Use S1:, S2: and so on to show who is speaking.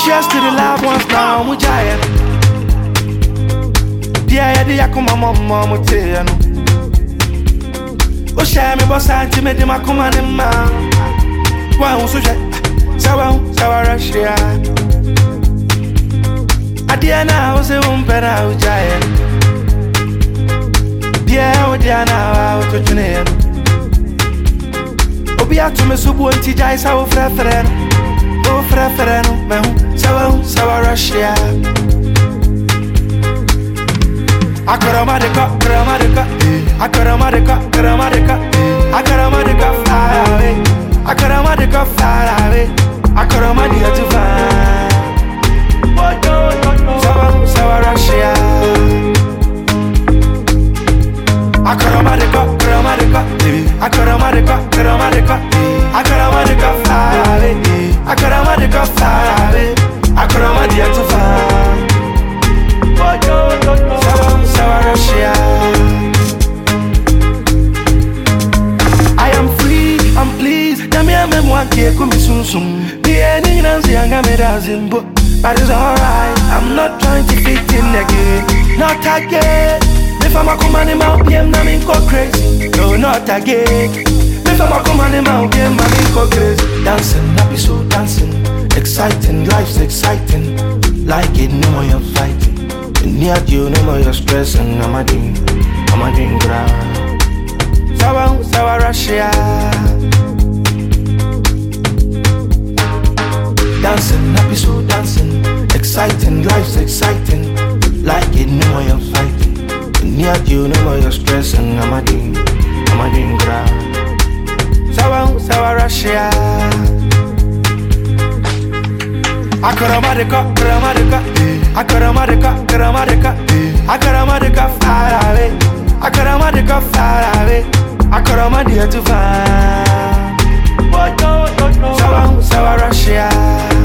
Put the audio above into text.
S1: Cheers to the loved ones now, Mujaya. Dear, the Yakuma Mama Mutiano. O Shami was anti-made my command in ma. Wow, so Russia. Adiana was a woman, but I was giant. Dear, Diana, out to Junea. Obia to me, Subu and Tijai, Sao Freferen. Oh, Freferen, Sao Russia. Akaramadika, far away. Akaramadika, far away. Akaramadika to find. Sawa Russia. Akaramadika, far away. Akaramadika, far away. Akaramadika to find. Sawa Russia. I am free, I'm pleased. Yami amemwake kumisumsum. The ending nansi angamedazin, but it's alright. I'm not trying to fit in again. Not again. If I'm a command in my PM, I'm go crazy. No, not again. If I'm a command in my PM, I'm go crazy. Dancing, happy so dancing. Exciting, life's exciting. Like it, no more you're fighting. Near you, no more you're stressing. I'm a dream ground. Sawa Russia. Dancing, happy so dancing. Exciting, life's exciting. Like it, no more you're fighting. Near you, no more you're stressing. I'm a dream ground. Sawa Russia. Akaramadika, far away. Akaramadika, far away. Akaramadika to find. Sawa Russia.